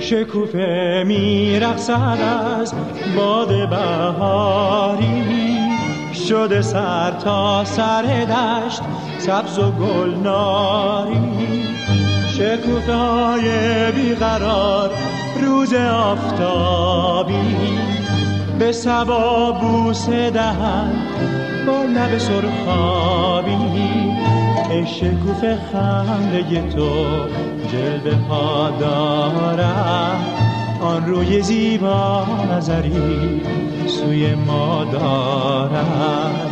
شکوفه میرقصد از باد بهاری، شده سر تا سر دشت سبز و گلناری. شکوفه های بیقرار روز آفتابی، به صبا بوسه دهن با لب سرخابی. ای شکوفه خنده تو جلوه ها دارد، آن روی زیبا نظری سوی ما دارد.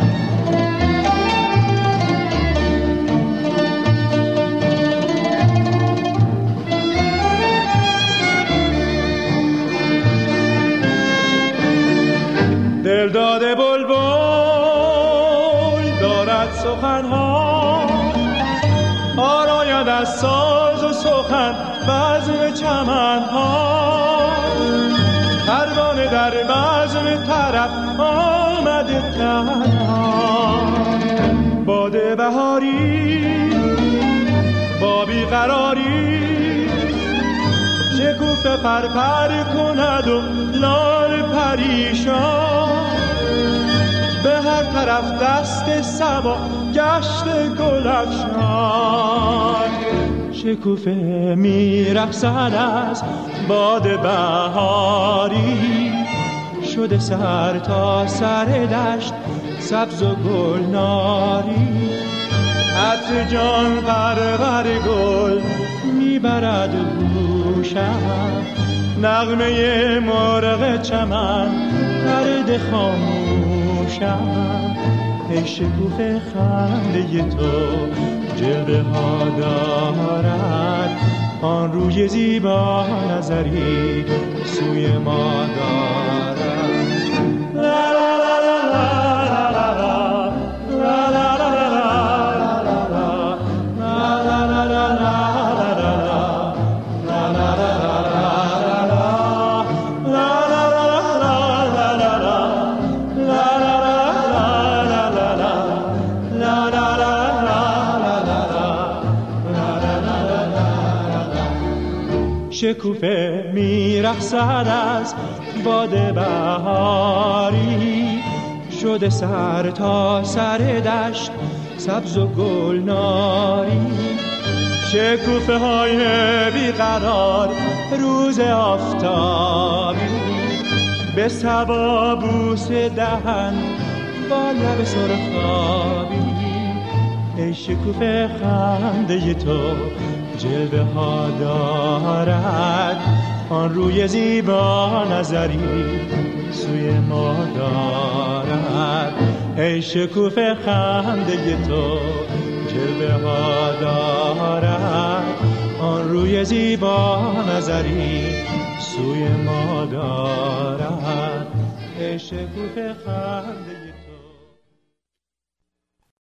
دل داده بلبل دارد سخنها، آراید از ساز و سخن بزم چمنها. پروانه در بزم طرب آمده تنها، باد بهاری با بیقراری. شکوفه پرپر کند و لال پریشان، به هر طرف دست صبا گشت گل افشان. شکوفه میرقصد از باد بهاری، شده سر تا سر دشت سبز و گلناری. عطر جان پرور گل میبرد گوشم، نغمه مرغ چمن پرده خاموشم. ای شکوفه خنده تو جلوه ها دارد، آن روی زیبا نظری سوی ما دارد. لا لا لا لا لا لا لا لا شکوفه میرقصد از باد بهاری، شده سر تا سر دشت سبز و گلناری. شکوفه های بیقرار روز آفتابی، به صبا بوسه دهن با لب سرخابی. ای شکوفه خنده تو جلوه ها دارد، آن روی زیبا نظری سوی ما دارد. ای شکوفه خنده تو جلوه ها دارد، آن روی زیبا نظری سوی ما دارد. ای شکوفه خنده